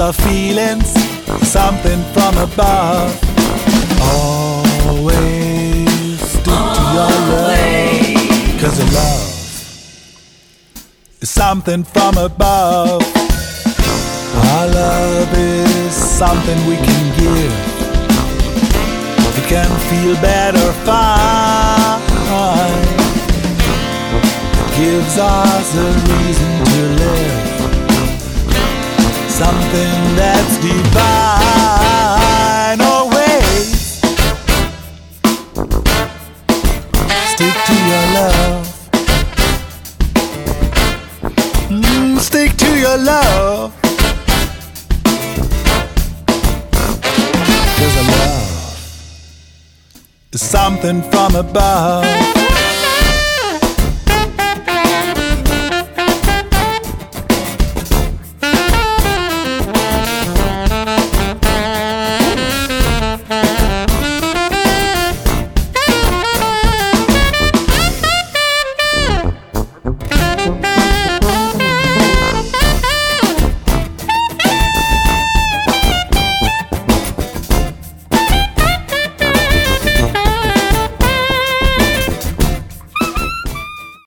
our feelings, something from above. Always stick to your love, 'cause your love is something from above. Our love is something we can give. We can feel better fine. It gives us a reason to live, something that's divine. Always stick to your love. Stick to your love, 'cause our love is something from above.